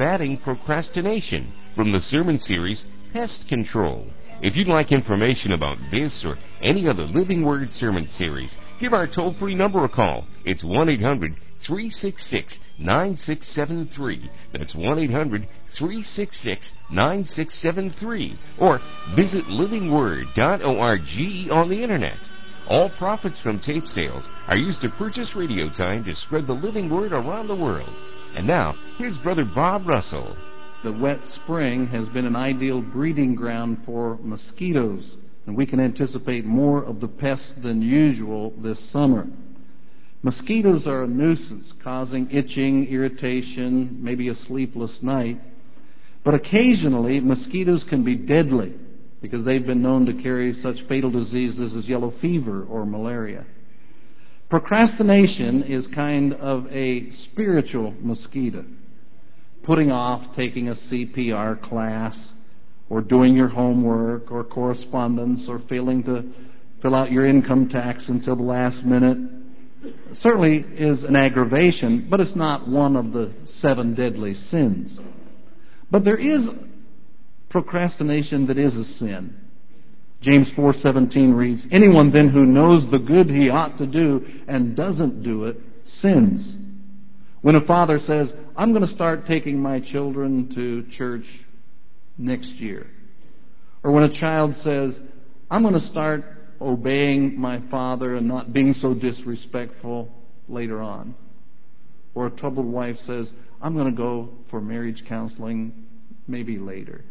combating procrastination from the sermon series Pest Control. If you'd like information about this or any other Living Word sermon series, give our toll-free number a call. It's 1-800-366-9673. That's 1-800-366-9673. Or visit livingword.org on the Internet. All profits from tape sales are used to purchase radio time to spread the living word around the world. And now, here's Brother Bob Russell. The wet spring has been an ideal breeding ground for mosquitoes, and we can anticipate more of the pests than usual this summer. Mosquitoes are a nuisance, causing itching, irritation, maybe a sleepless night. But occasionally, mosquitoes can be deadly because they've been known to carry such fatal diseases as yellow fever or malaria. Procrastination is kind of a spiritual mosquito. Putting off taking a CPR class, or doing your homework, or correspondence, or failing to fill out your income tax until the last minute certainly is an aggravation, but it's not one of the 7 deadly sins. But there is procrastination that is a sin. James 4:17 reads, "Anyone then who knows the good he ought to do and doesn't do it sins." When a father says, "I'm going to start taking my children to church next year," or when a child says, "I'm going to start obeying my father and not being so disrespectful later on," or a troubled wife says, "I'm going to go for marriage counseling maybe later,"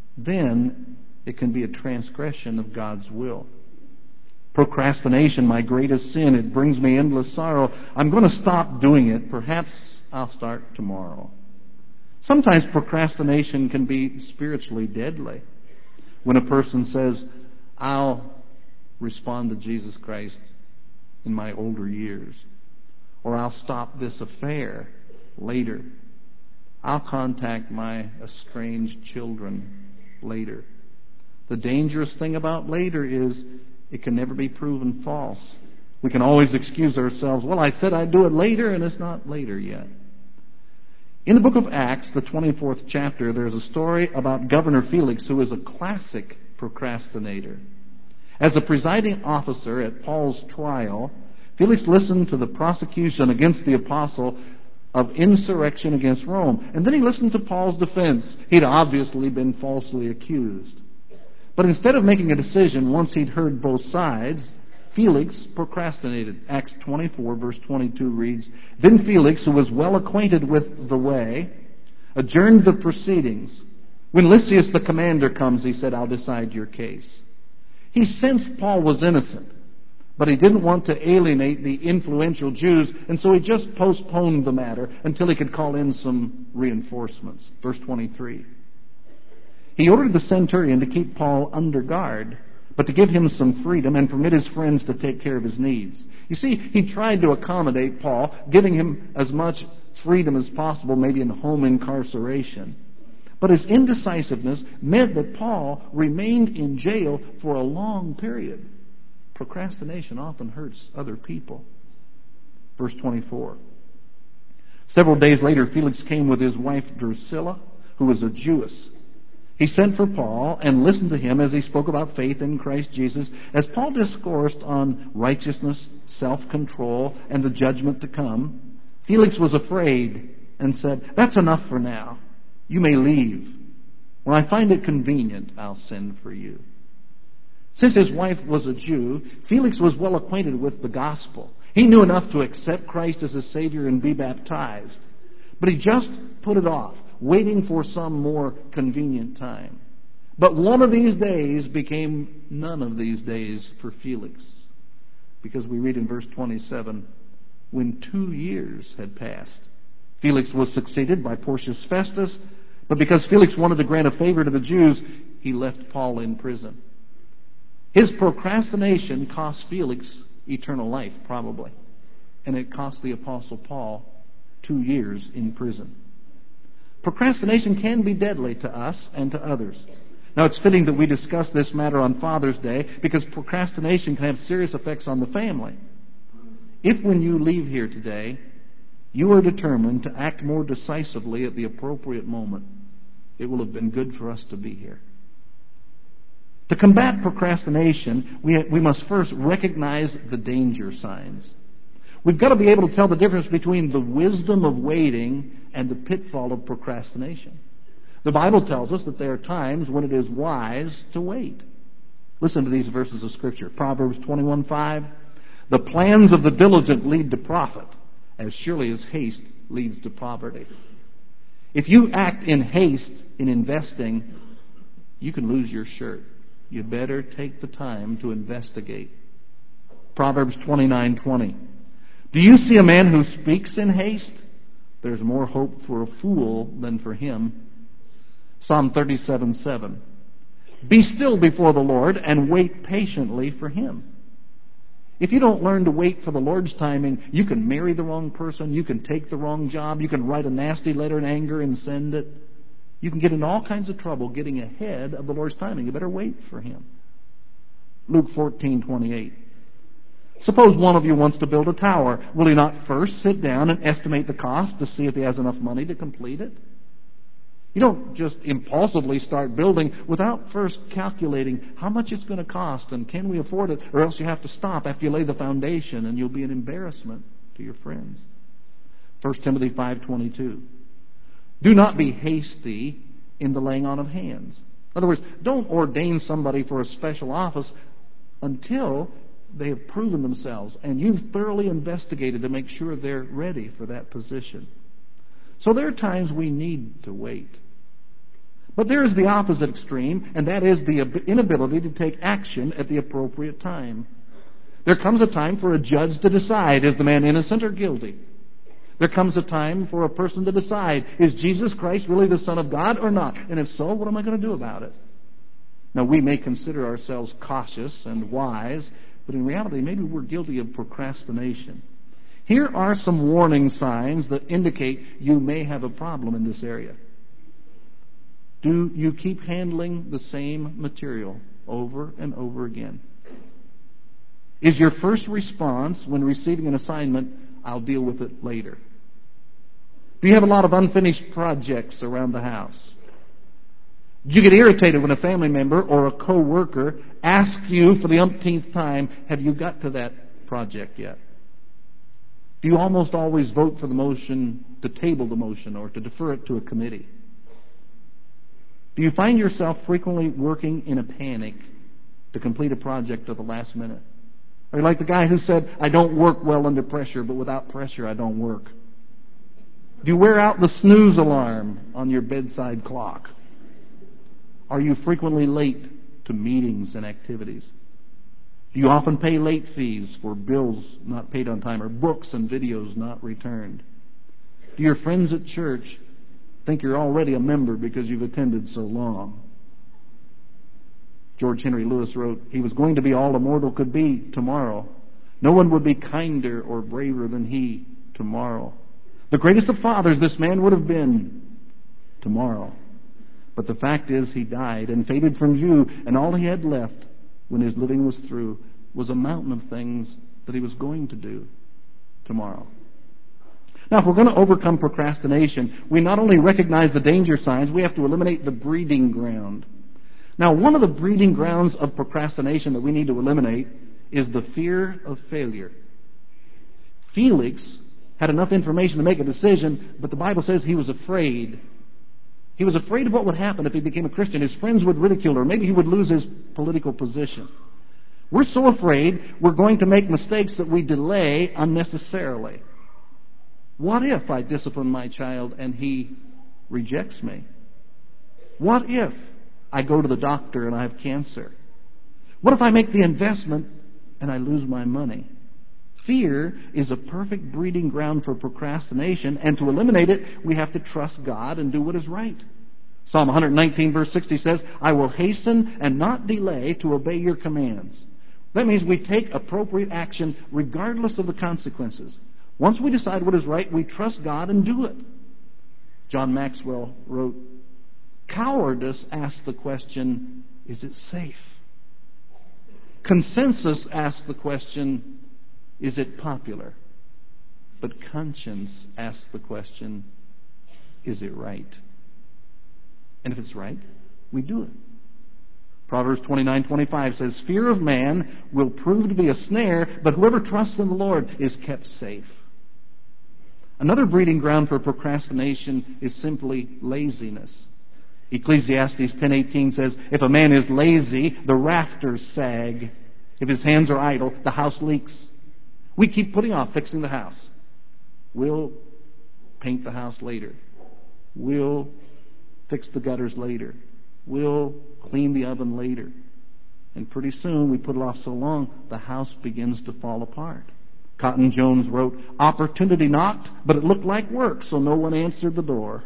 then it can be a transgression of God's will. Procrastination, my greatest sin, it brings me endless sorrow. I'm going to stop doing it. Perhaps I'll start tomorrow. Sometimes procrastination can be spiritually deadly. When a person says, "I'll respond to Jesus Christ in my older years," or "I'll stop this affair later," "I'll contact my estranged children later." The dangerous thing about later is it can never be proven false. We can always excuse ourselves. "Well, I said I'd do it later, and it's not later yet." In the book of Acts, the 24th chapter, there's a story about Governor Felix, who is a classic procrastinator. As the presiding officer at Paul's trial, Felix listened to the prosecution against the apostle of insurrection against Rome. And then he listened to Paul's defense. He'd obviously been falsely accused. But instead of making a decision once he'd heard both sides, Felix procrastinated. Acts 24, verse 22 reads, "Then Felix, who was well acquainted with the way, adjourned the proceedings. When Lysias the commander comes, he said, 'I'll decide your case.'" He sensed Paul was innocent, but he didn't want to alienate the influential Jews, and so he just postponed the matter until he could call in some reinforcements. Verse 23. He ordered the centurion to keep Paul under guard, but to give him some freedom and permit his friends to take care of his needs. You see, he tried to accommodate Paul, giving him as much freedom as possible, maybe in home incarceration. But his indecisiveness meant that Paul remained in jail for a long period. Procrastination often hurts other people. Verse 24. Several days later, Felix came with his wife Drusilla, who was a Jewess. He sent for Paul and listened to him as he spoke about faith in Christ Jesus. As Paul discoursed on righteousness, self-control, and the judgment to come, Felix was afraid and said, "That's enough for now. You may leave. When I find it convenient, I'll send for you." Since his wife was a Jew, Felix was well acquainted with the gospel. He knew enough to accept Christ as his Savior and be baptized. But he just put it off, waiting for some more convenient time. But one of these days became none of these days for Felix. Because we read in verse 27, when 2 years had passed, Felix was succeeded by Porcius Festus, but because Felix wanted to grant a favor to the Jews, he left Paul in prison. His procrastination cost Felix eternal life, probably. And it cost the Apostle Paul 2 years in prison. Procrastination can be deadly to us and to others. Now, it's fitting that we discuss this matter on Father's Day because procrastination can have serious effects on the family. If when you leave here today, you are determined to act more decisively at the appropriate moment, it will have been good for us to be here. To combat procrastination, we must first recognize the danger signs. We've got to be able to tell the difference between the wisdom of waiting and the pitfall of procrastination. The Bible tells us that there are times when it is wise to wait. Listen to these verses of Scripture. Proverbs 21:5. The plans of the diligent lead to profit, as surely as haste leads to poverty. If you act in haste in investing, you can lose your shirt. You better take the time to investigate. Proverbs 29:20. Do you see a man who speaks in haste? There's more hope for a fool than for him. Psalm 37:7. Be still before the Lord and wait patiently for Him. If you don't learn to wait for the Lord's timing, you can marry the wrong person, you can take the wrong job, you can write a nasty letter in anger and send it. You can get in all kinds of trouble getting ahead of the Lord's timing. You better wait for Him. Luke 14:28. Suppose one of you wants to build a tower. Will he not first sit down and estimate the cost to see if he has enough money to complete it? You don't just impulsively start building without first calculating how much it's going to cost and can we afford it, or else you have to stop after you lay the foundation and you'll be an embarrassment to your friends. 1 Timothy 5:22. Do not be hasty in the laying on of hands. In other words, don't ordain somebody for a special office until they have proven themselves and you've thoroughly investigated to make sure they're ready for that position. So there are times we need to wait. But there is the opposite extreme, and that is the inability to take action at the appropriate time. There comes a time for a judge to decide, is the man innocent or guilty? There comes a time for a person to decide, is Jesus Christ really the Son of God or not? And if so, what am I going to do about it? Now, we may consider ourselves cautious and wise, but in reality, maybe we're guilty of procrastination. Here are some warning signs that indicate you may have a problem in this area. Do you keep handling the same material over and over again? Is your first response when receiving an assignment, I'll deal with it later? Do you have a lot of unfinished projects around the house? Do you get irritated when a family member or a co-worker asks you for the umpteenth time, have you got to that project yet? Do you almost always vote for the motion to table the motion or to defer it to a committee? Do you find yourself frequently working in a panic to complete a project at the last minute? Are you like the guy who said, I don't work well under pressure, but without pressure I don't work? Do you wear out the snooze alarm on your bedside clock? Are you frequently late to meetings and activities? Do you often pay late fees for bills not paid on time or books and videos not returned? Do your friends at church think you're already a member because you've attended so long? George Henry Lewis wrote, he was going to be all a mortal could be tomorrow. No one would be kinder or braver than he tomorrow. The greatest of fathers this man would have been tomorrow. But the fact is he died and faded from view, and all he had left when his living was through was a mountain of things that he was going to do tomorrow. Now, if we're going to overcome procrastination, we not only recognize the danger signs, we have to eliminate the breeding ground. Now, one of the breeding grounds of procrastination that we need to eliminate is the fear of failure. Felix had enough information to make a decision, but the Bible says he was afraid. He was afraid of what would happen if he became a Christian. His friends would ridicule, or maybe he would lose his political position. We're so afraid we're going to make mistakes that we delay unnecessarily. What if I discipline my child and he rejects me? What if I go to the doctor and I have cancer? What if I make the investment and I lose my money? Fear is a perfect breeding ground for procrastination, and to eliminate it, we have to trust God and do what is right. Psalm 119, verse 60 says, I will hasten and not delay to obey your commands. That means we take appropriate action regardless of the consequences. Once we decide what is right, we trust God and do it. John Maxwell wrote, cowardice asks the question, is it safe? Consensus asks the question, is it popular? But conscience asks the question, is it right? And if it's right, we do it. Proverbs 29:25 says, fear of man will prove to be a snare, but whoever trusts in the Lord is kept safe. Another breeding ground for procrastination is simply laziness. Ecclesiastes 10:18 says, if a man is lazy, the rafters sag. If his hands are idle, the house leaks. We keep putting off fixing the house. We'll paint the house later. We'll fix the gutters later. We'll clean the oven later. And pretty soon, we put it off so long, the house begins to fall apart. Cotton Jones wrote, opportunity knocked, but it looked like work, so no one answered the door.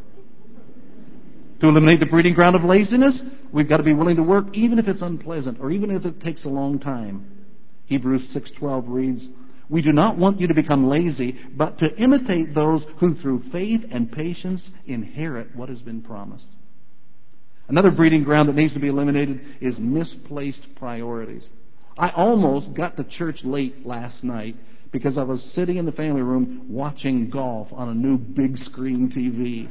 To eliminate the breeding ground of laziness, we've got to be willing to work even if it's unpleasant or even if it takes a long time. Hebrews 6:12 reads, we do not want you to become lazy, but to imitate those who through faith and patience inherit what has been promised. Another breeding ground that needs to be eliminated is misplaced priorities. I almost got to church late last night because I was sitting in the family room watching golf on a new big screen TV.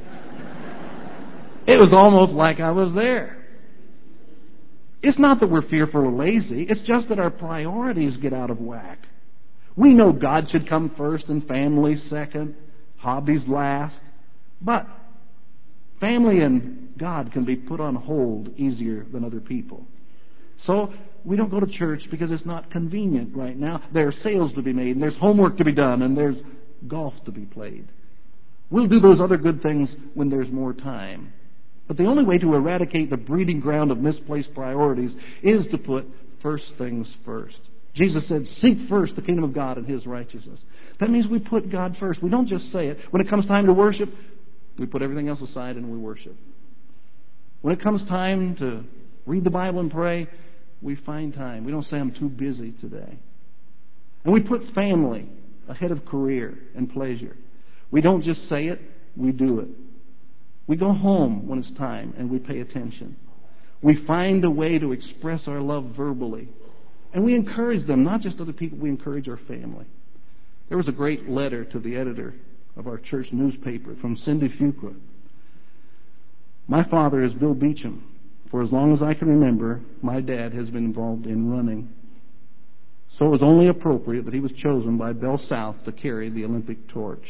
It was almost like I was there. It's not that we're fearful or lazy. It's just that our priorities get out of whack. We know God should come first and family second, hobbies last. But family and God can be put on hold easier than other people. So we don't go to church because it's not convenient right now. There are sales to be made, and there's homework to be done, and there's golf to be played. We'll do those other good things when there's more time. But the only way to eradicate the breeding ground of misplaced priorities is to put first things first. Jesus said, seek first the kingdom of God and His righteousness. That means we put God first. We don't just say it. When it comes time to worship, we put everything else aside and we worship. When it comes time to read the Bible and pray, we find time. We don't say, I'm too busy today. And we put family ahead of career and pleasure. We don't just say it, we do it. We go home when it's time and we pay attention. We find a way to express our love verbally. And we encourage them, not just other people, we encourage our family. There was a great letter to the editor of our church newspaper from Cindy Fuqua. My father is Bill Beecham. For as long as I can remember, my dad has been involved in running. So it was only appropriate that he was chosen by Bell South to carry the Olympic torch.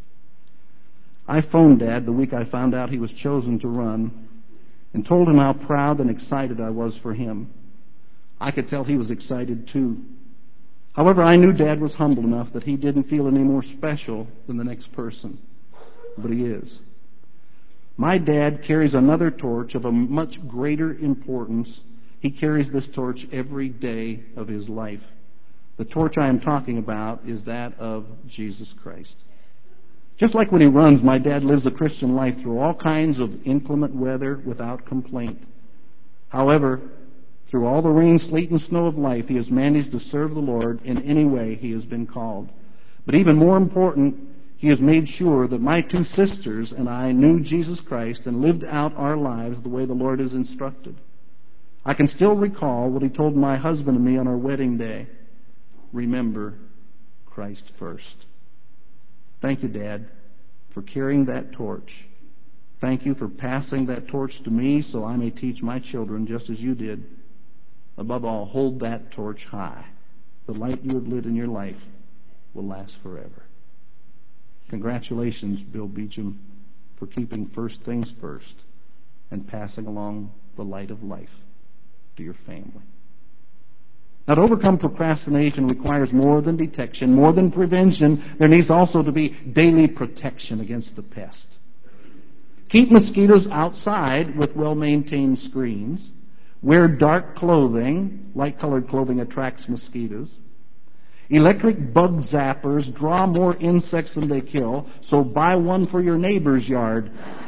I phoned Dad the week I found out he was chosen to run and told him how proud and excited I was for him. I could tell he was excited too. However, I knew Dad was humble enough that he didn't feel any more special than the next person. But he is. My dad carries another torch of a much greater importance. He carries this torch every day of his life. The torch I am talking about is that of Jesus Christ. Just like when he runs, my dad lives a Christian life through all kinds of inclement weather without complaint. However, through all the rain, sleet, and snow of life, he has managed to serve the Lord in any way he has been called. But even more important, he has made sure that my two sisters and I knew Jesus Christ and lived out our lives the way the Lord has instructed. I can still recall what he told my husband and me on our wedding day. Remember Christ first. Thank you, Dad, for carrying that torch. Thank you for passing that torch to me so I may teach my children just as you did. Above all, hold that torch high. The light you have lit in your life will last forever. Congratulations, Bill Beecham, for keeping first things first and passing along the light of life to your family. Now, to overcome procrastination requires more than detection, more than prevention. There needs also to be daily protection against the pest. Keep mosquitoes outside with well-maintained screens. Wear dark clothing. Light-colored clothing attracts mosquitoes. Electric bug zappers draw more insects than they kill, so buy one for your neighbor's yard.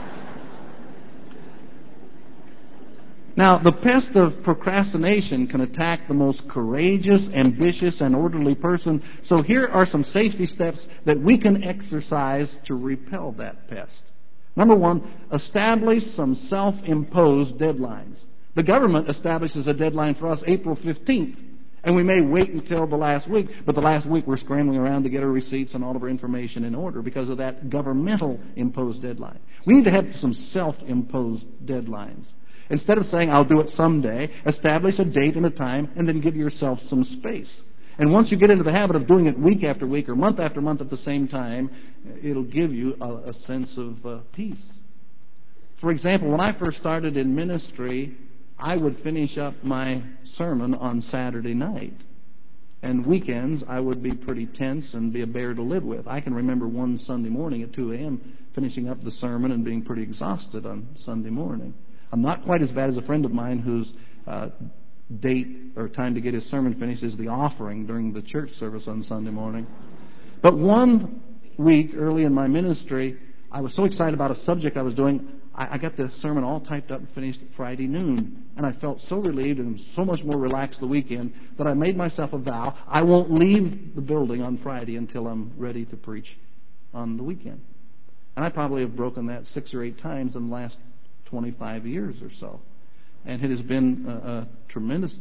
Now, the pest of procrastination can attack the most courageous, ambitious, and orderly person. So here are some safety steps that we can exercise to repel that pest. Number one, establish some self-imposed deadlines. The government establishes a deadline for us April 15th. And we may wait until the last week, but the last week we're scrambling around to get our receipts and all of our information in order because of that governmental imposed deadline. We need to have some self-imposed deadlines. Instead of saying, I'll do it someday, establish a date and a time and then give yourself some space. And once you get into the habit of doing it week after week or month after month at the same time, it'll give you a sense of peace. For example, when I first started in ministry, I would finish up my sermon on Saturday night. And weekends, I would be pretty tense and be a bear to live with. I can remember one Sunday morning at 2 a.m. finishing up the sermon and being pretty exhausted on Sunday morning. I'm not quite as bad as a friend of mine whose date or time to get his sermon finished is the offering during the church service on Sunday morning. But one week early in my ministry, I was so excited about a subject I was doing, I got the sermon all typed up and finished Friday noon. And I felt so relieved and so much more relaxed the weekend that I made myself a vow. I won't leave the building on Friday until I'm ready to preach on the weekend. And I probably have broken that 6 or 8 times in the last 25 years or so. And it has been a tremendous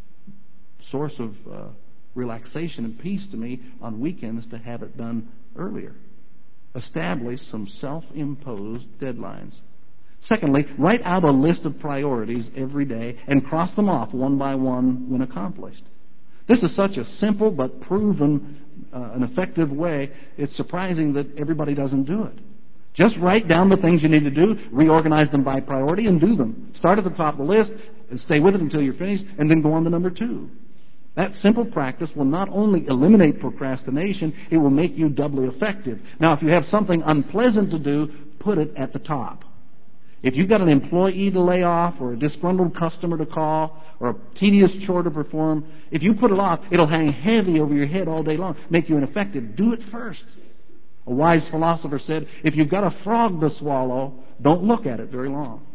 source of relaxation and peace to me on weekends to have it done earlier. Establish some self-imposed deadlines. Secondly, write out a list of priorities every day and cross them off one by one when accomplished. This is such a simple but proven an effective way, it's surprising that everybody doesn't do it. Just write down the things you need to do, reorganize them by priority, and do them. Start at the top of the list and stay with it until you're finished, and then go on to number 2. That simple practice will not only eliminate procrastination, it will make you doubly effective. Now, if you have something unpleasant to do, put it at the top. If you've got an employee to lay off or a disgruntled customer to call or a tedious chore to perform, if you put it off, it'll hang heavy over your head all day long, make you ineffective. Do it first. A wise philosopher said, if you've got a frog to swallow, don't look at it very long.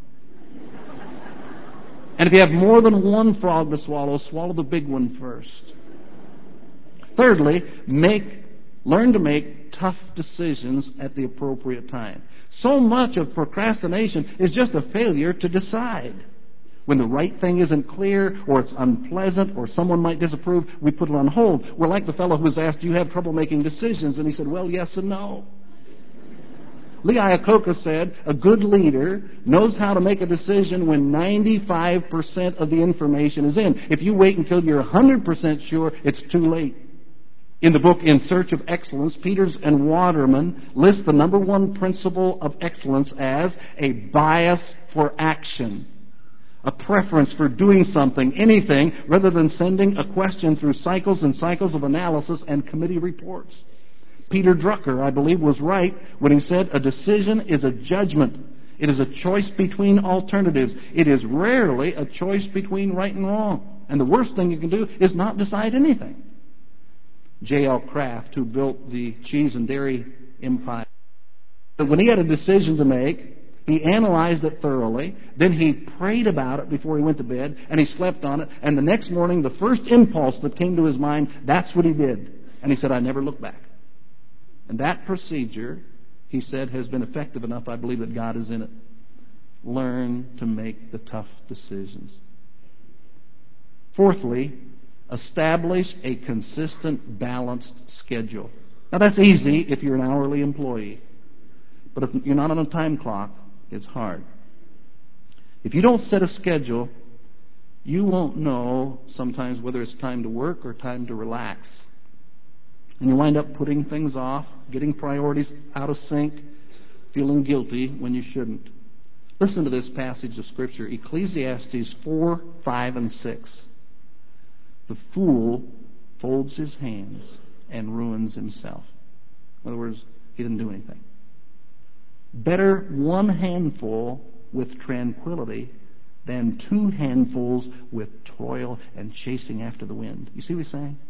And if you have more than one frog to swallow, swallow the big one first. Thirdly, learn to make tough decisions at the appropriate time. So much of procrastination is just a failure to decide. When the right thing isn't clear, or it's unpleasant, or someone might disapprove, we put it on hold. We're like the fellow who was asked, do you have trouble making decisions? And he said, well, yes and no. Lee Iacocca said, a good leader knows how to make a decision when 95% of the information is in. If you wait until you're 100% sure, it's too late. In the book In Search of Excellence, Peters and Waterman list the number one principle of excellence as a bias for action. A preference for doing something, anything, rather than sending a question through cycles and cycles of analysis and committee reports. Peter Drucker, I believe, was right when he said, a decision is a judgment. It is a choice between alternatives. It is rarely a choice between right and wrong. And the worst thing you can do is not decide anything. J.L. Kraft, who built the cheese and dairy empire, when he had a decision to make, he analyzed it thoroughly, then he prayed about it before he went to bed, and he slept on it, and the next morning, the first impulse that came to his mind, that's what he did. And he said, I never looked back. And that procedure, he said, has been effective enough, I believe that God is in it. Learn to make the tough decisions. Fourthly, establish a consistent, balanced schedule. Now, that's easy if you're an hourly employee. But if you're not on a time clock, it's hard. If you don't set a schedule, you won't know sometimes whether it's time to work or time to relax. And you wind up putting things off, getting priorities out of sync, feeling guilty when you shouldn't. Listen to this passage of Scripture, Ecclesiastes 4, 5, and 6. The fool folds his hands and ruins himself. In other words, he didn't do anything. Better one handful with tranquility than 2 handfuls with toil and chasing after the wind. You see what he's saying?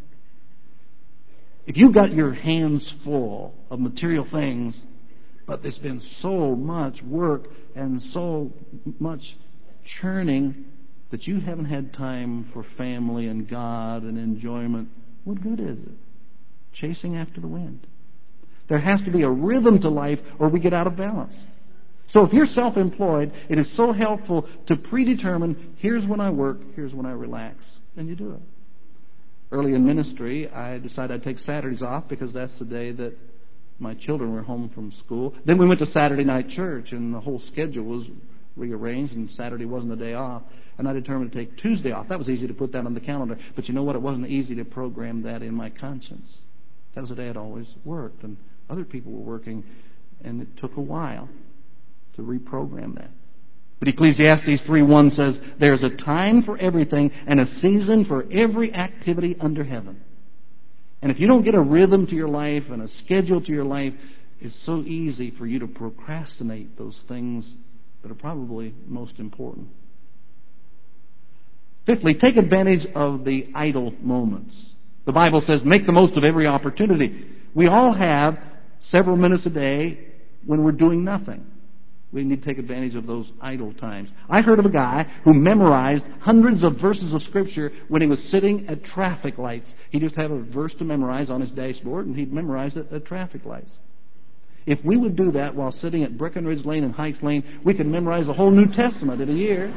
If you've got your hands full of material things, but there's been so much work and so much churning that you haven't had time for family and God and enjoyment, what good is it? Chasing after the wind. There has to be a rhythm to life or we get out of balance. So if you're self-employed, it is so helpful to predetermine, here's when I work, here's when I relax. And you do it. Early in ministry, I decided I'd take Saturdays off because that's the day that my children were home from school. Then we went to Saturday night church, and the whole schedule was rearranged, and Saturday wasn't a day off. And I determined to take Tuesday off. That was easy to put that on the calendar. But you know what? It wasn't easy to program that in my conscience. That was a day I'd always worked, and other people were working, and it took a while to reprogram that. But Ecclesiastes 3:1 says, "There's a time for everything and a season for every activity under heaven." And if you don't get a rhythm to your life and a schedule to your life, it's so easy for you to procrastinate those things that are probably most important. Fifthly, take advantage of the idle moments. The Bible says, make the most of every opportunity. We all have several minutes a day when we're doing nothing. We need to take advantage of those idle times. I heard of a guy who memorized hundreds of verses of Scripture when he was sitting at traffic lights. He just had a verse to memorize on his dashboard, and he'd memorize it at traffic lights. If we would do that while sitting at Breckenridge Lane and Heights Lane, we could memorize the whole New Testament in a year.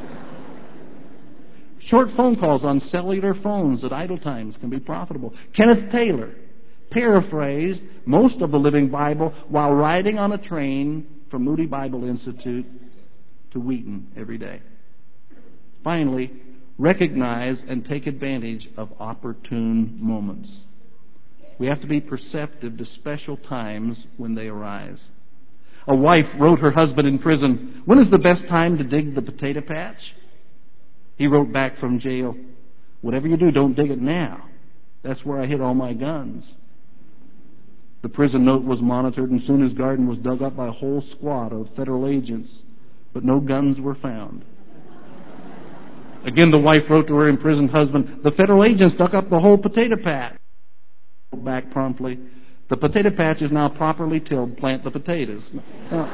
Short phone calls on cellular phones at idle times can be profitable. Kenneth Taylor paraphrased most of the Living Bible while riding on a train from Moody Bible Institute to Wheaton every day. Finally, recognize and take advantage of opportune moments. We have to be perceptive to special times when they arise. A wife wrote her husband in prison, "When is the best time to dig the potato patch?" He wrote back from jail, "Whatever you do, don't dig it now. That's where I hid all my guns." The prison note was monitored, and soon his garden was dug up by a whole squad of federal agents, but no guns were found. Again, the wife wrote to her imprisoned husband, "The federal agents dug up the whole potato patch." He wrote back promptly, "The potato patch is now properly tilled. Plant the potatoes." Now,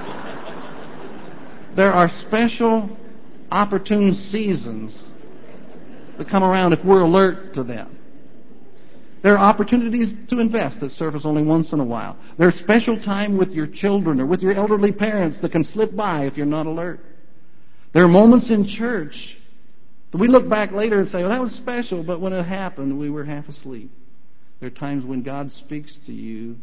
there are special, opportune seasons that come around if we're alert to them. There are opportunities to invest that surface only once in a while. There's special time with your children or with your elderly parents that can slip by if you're not alert. There are moments in church that we look back later and say, "Well, that was special," but when it happened, we were half asleep. There are times when God speaks to you,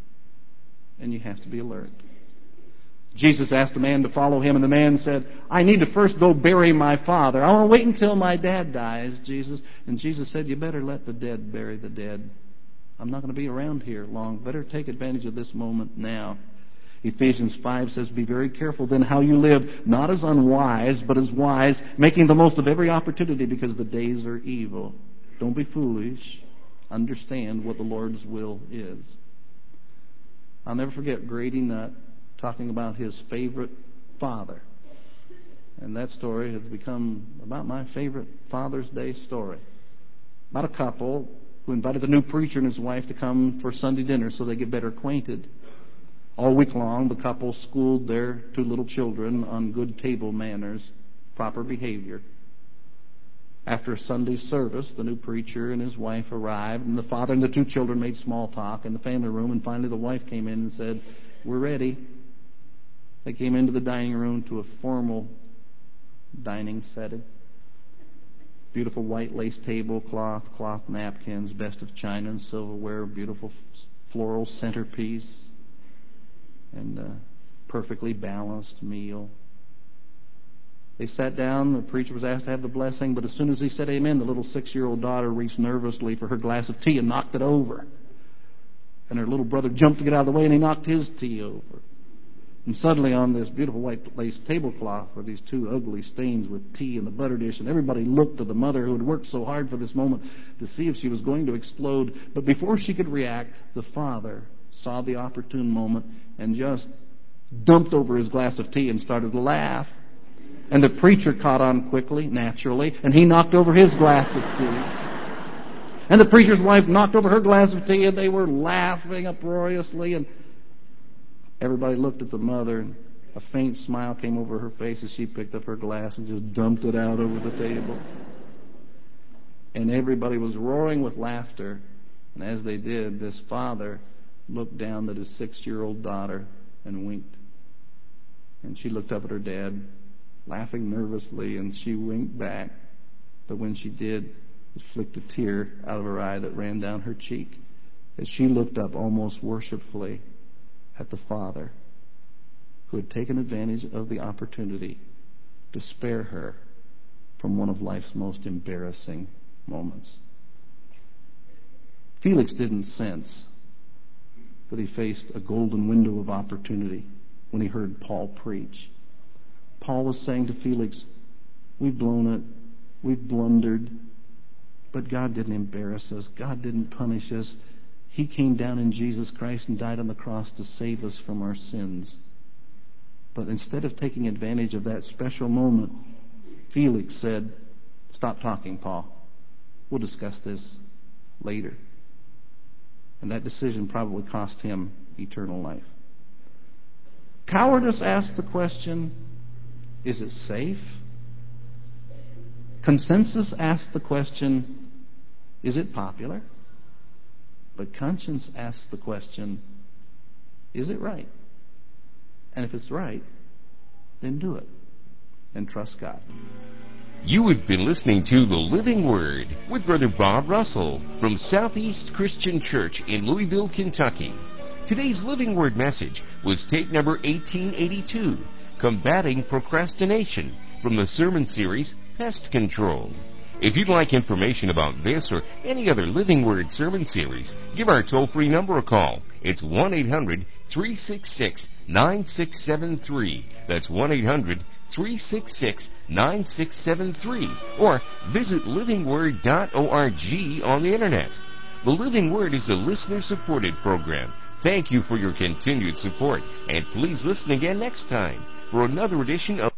and you have to be alert. Jesus asked a man to follow him, and the man said, "I need to first go bury my father. I want to wait until my dad dies, Jesus." And Jesus said, "You better let the dead bury the dead. I'm not going to be around here long. Better take advantage of this moment now." Ephesians 5 says, "Be very careful then how you live, not as unwise, but as wise, making the most of every opportunity because the days are evil." Don't be foolish. Understand what the Lord's will is. I'll never forget Grady Nutt talking about his favorite father. And that story has become about my favorite Father's Day story. About a couple who invited the new preacher and his wife to come for Sunday dinner so they get better acquainted. All week long, the couple schooled their two little children on good table manners, proper behavior. After Sunday service, the new preacher and his wife arrived, and the father and the two children made small talk in the family room, and finally the wife came in and said, "We're ready." They came into the dining room to a formal dining setting. Beautiful white lace tablecloth, cloth napkins, best of china and silverware, beautiful floral centerpiece, and a perfectly balanced meal. They sat down. The preacher was asked to have the blessing, but as soon as he said amen, the little 6-year-old daughter reached nervously for her glass of tea and knocked it over. And her little brother jumped to get out of the way, and he knocked his tea over. And suddenly on this beautiful white lace tablecloth were these two ugly stains with tea in the butter dish, and everybody looked to the mother who had worked so hard for this moment to see if she was going to explode. But before she could react, the father saw the opportune moment and just dumped over his glass of tea and started to laugh. And the preacher caught on quickly, naturally, and he knocked over his glass of tea. And the preacher's wife knocked over her glass of tea, and they were laughing uproariously, and everybody looked at the mother, and a faint smile came over her face as she picked up her glass and just dumped it out over the table. And everybody was roaring with laughter. And as they did, this father looked down at his 6-year-old daughter and winked. And she looked up at her dad, laughing nervously, and she winked back. But when she did, It flicked a tear out of her eye that ran down her cheek as she looked up almost worshipfully at the Father who had taken advantage of the opportunity to spare her from one of life's most embarrassing moments. Felix didn't sense that he faced a golden window of opportunity when he heard Paul preach. Paul was saying to Felix, we've blown it, we've blundered, but God didn't embarrass us. God didn't punish us. He came down in Jesus Christ and died on the cross to save us from our sins. But instead of taking advantage of that special moment, Felix said, stop talking, Paul. We'll discuss this later. And that decision probably cost him eternal life. Cowardice asked the question, is it safe? Consensus asked the question, is it popular? But conscience asks the question, is it right? And if it's right, then do it and trust God. You have been listening to The Living Word with Brother Bob Russell from Southeast Christian Church in Louisville, Kentucky. Today's Living Word message was tape number 1882, Combating Procrastination, from the sermon series Pest Control. If you'd like information about this or any other Living Word sermon series, give our toll-free number a call. It's 1-800-366-9673. That's 1-800-366-9673. Or visit livingword.org on the Internet. The Living Word is a listener-supported program. Thank you for your continued support, and please listen again next time for another edition of